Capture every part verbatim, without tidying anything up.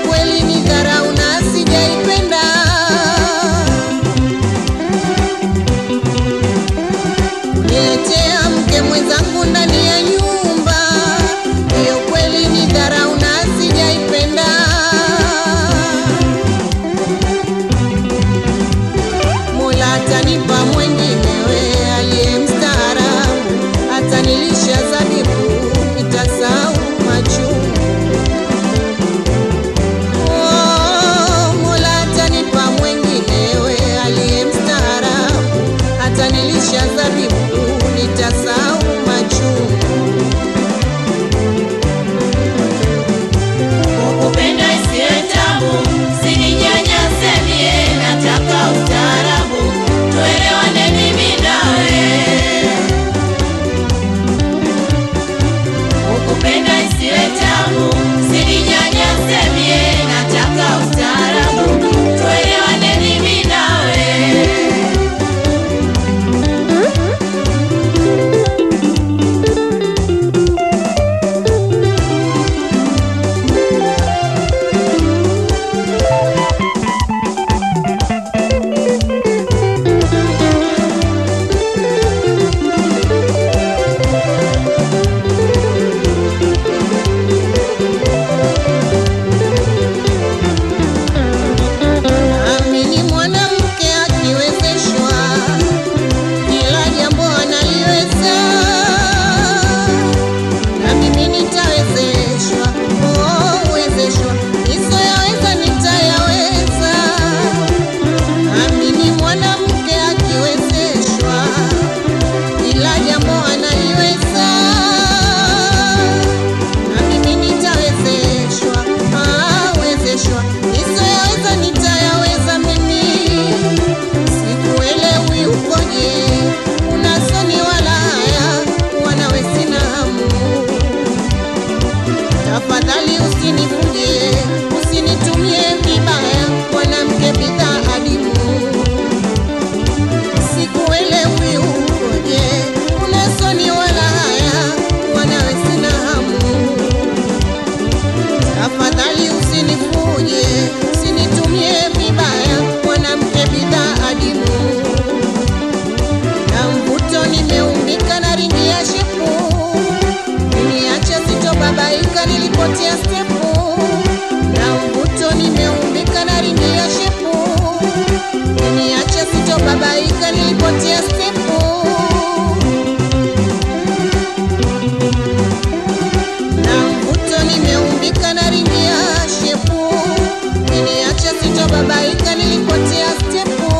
kweli ni dharau na sijaipenda. Niletea mke mwenzangu ndani ya nyumba, hiyo kweli ni dharau na sijaipenda. Mola atanipa mwenginewe aliye mstaarabu, atanilisha zabibu nitasahau machungu. Oh, Mola atanipa mwenginewe aliye mstaarabu, atanilisha zabibu nitasahau machungu. Kukupenda isiwe tabu, usininyanyase mie, nataka ustaarabu, tuelewane mimi nawe. Kukupenda isiwe tabu, usininyanyase mie, nataka ustaarabu, tuelewane mimi nawe. Amini mwanamke akiwezeshwa, kila jambo analiweza, na mimi nitawezeshwa. Oh, uwezeshwa, nisoyaweza nitayaweza. Amini mwanamke akiwezeshwa, kila jambo analiweza, na mimi nitawezeshwa. Ah, uwezeshwa, nisoyaweza nitayaweza mimi. Sikuelewi ukoje, unasoni wala haya, wanawe sina hamu. Tafadhali usinifuje, usinitumie vibaya, mwanamke bidhaa adimu. Sikuelewi ukoje, unasoni wala haya, wanawe sina hamu. Tafadhali usinifuje, usinitumie vibaya, mwanamke bidhaa adimu. Na mvuto nimeumbika na ringi ya shepu, niliacha sitobabaika nilipotea stepu. Na mvuto nimeumbika na ringi ya shepu, niliacha sitobabaika nilipotea stepu. Na mvuto nimeumbika na ringi ya shepu, niliacha sitobabaika nilipotea stepu.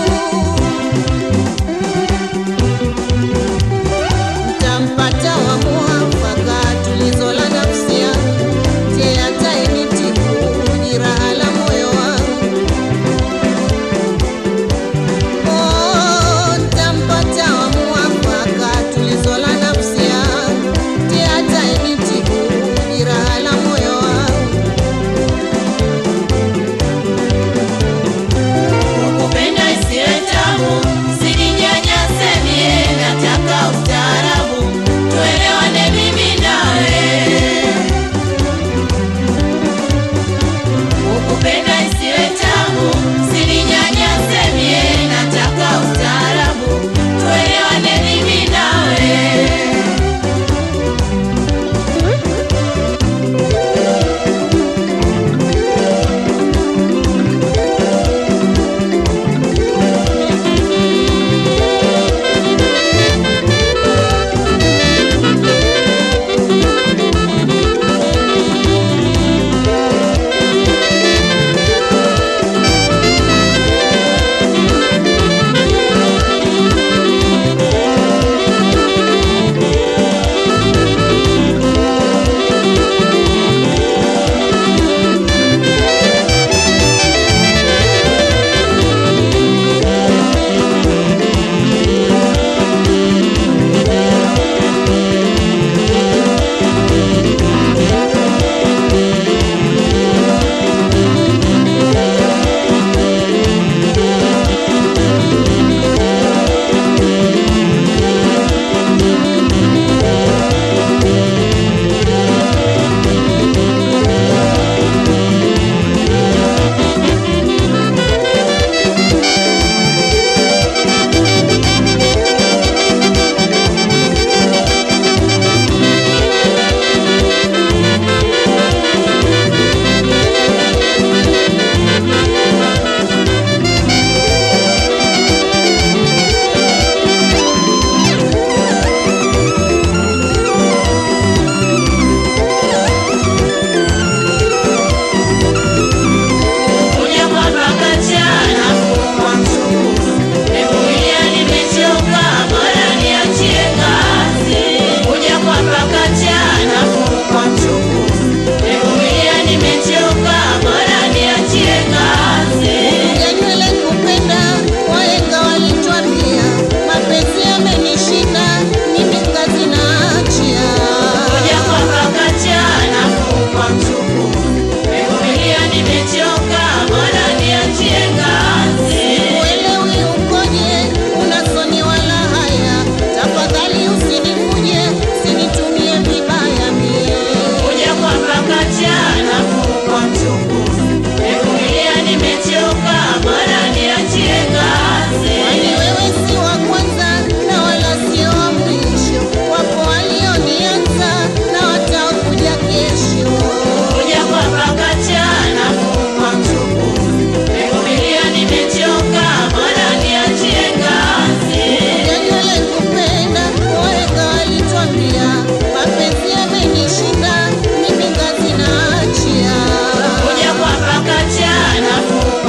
Nitampata wa muafaka tulizo la nafsi yangu, je atainitibu jeraha la moyo wangu. Oh, nitampata wa muafaka tulizo la nafsi yangu, je atainitibu jeraha la moyo wangu.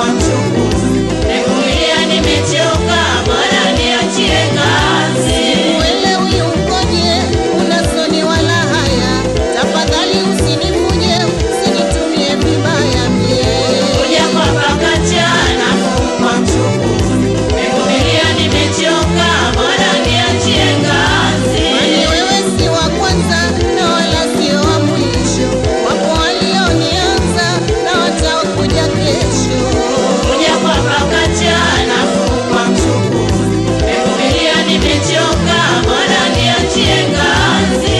kwa mchukuzi. Nimevumilia nimechoka, bora niachie kazi. Uelewi ukoje, unasoni wala haya. Tafadhali usinifuje, usinitumie vibaya mie. Kuja kwa pakacha nafuu kwa mchukuzi. Nimevumilia nimechoka, bora niachie kazi. Kwani wewe si wa kwanza na wala sio wa mwisho. Wapo walionianza na watakuja kesho. Kuja kwa pakacha nafuu kwa mchukuzi. Nimevumilia nimechoka, bora niachie kazi.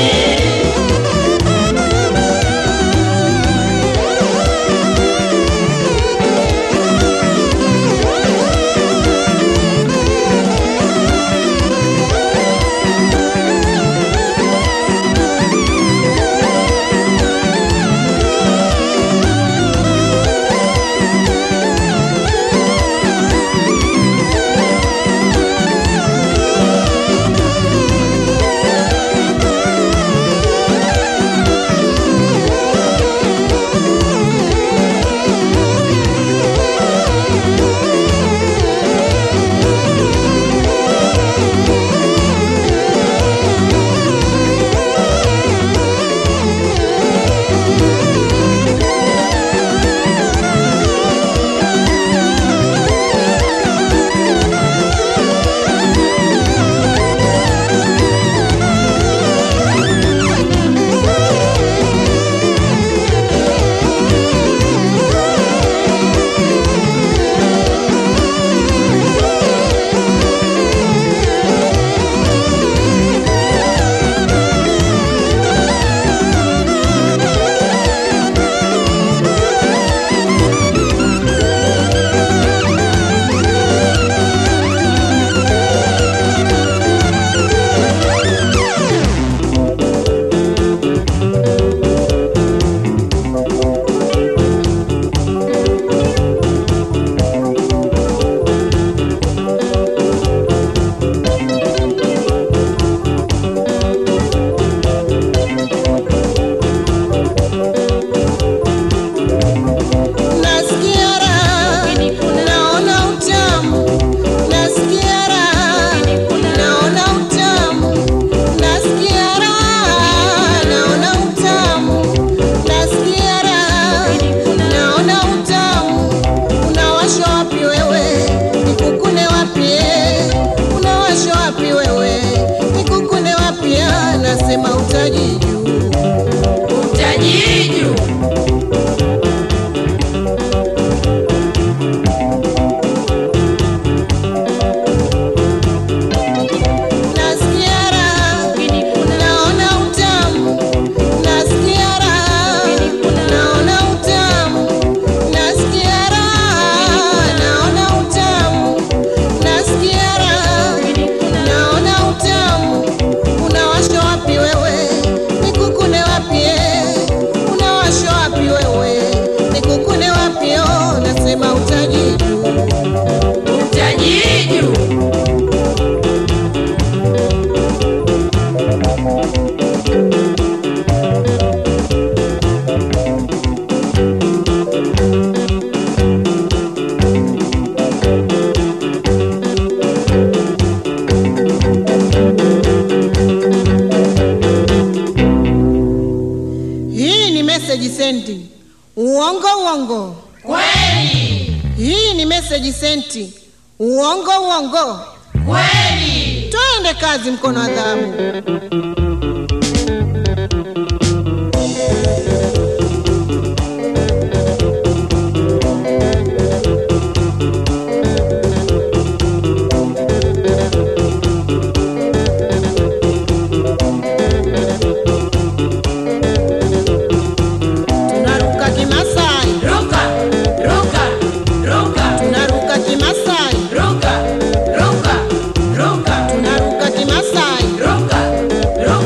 Nasikia raha, naona utamu. Nasikia raha, naona utamu. Nasikia raha, naona utamu. Nasikia raha, naona utamu. Unawashwa wapi wewe? Nikukune wapi? Unawashwa wapi wewe? Nikukune wapi? Nasema utajiju. Utajiju. Nasikia raha, naona utamu. Nasikia raha, naona utamu. Nasikia raha, naona utamu. Nasikia raha, naona utamu. Unawashwa wapi wewe? Nikukune wapi? Unawashwa wapi wewe? Nikukune wapi? Oh, nasema utajiju. Utajiju. Hii ni message senti. Uongo uongo. Kweli. Hii ni message senti. Uongo uongo. Kweli. Twende kazi, mkono wa dhahabu. Tunaruka Kimasai. Ruka, ruka, ruka. Tunaruka Kimasai. Ruka, ruka, ruka. Tunaruka Kimasai. Ruka, ruka.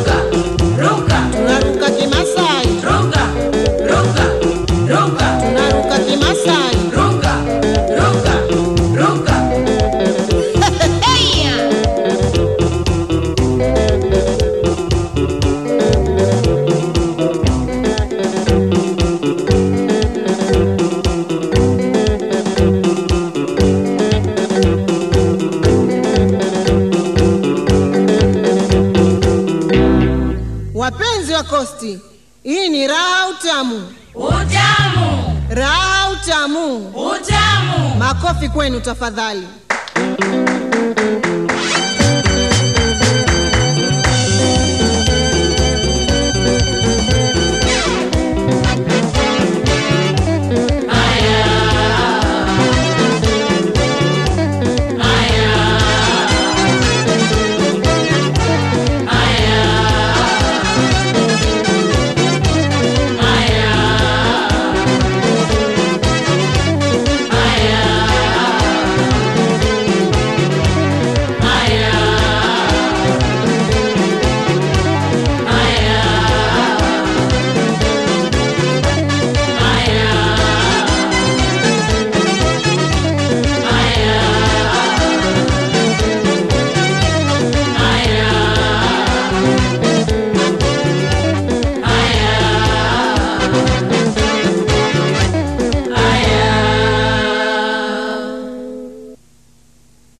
Central Coast. Hii ni raha utamu. Utamu. Raha utamu. Utamu. Makofi kwenu tafadhali.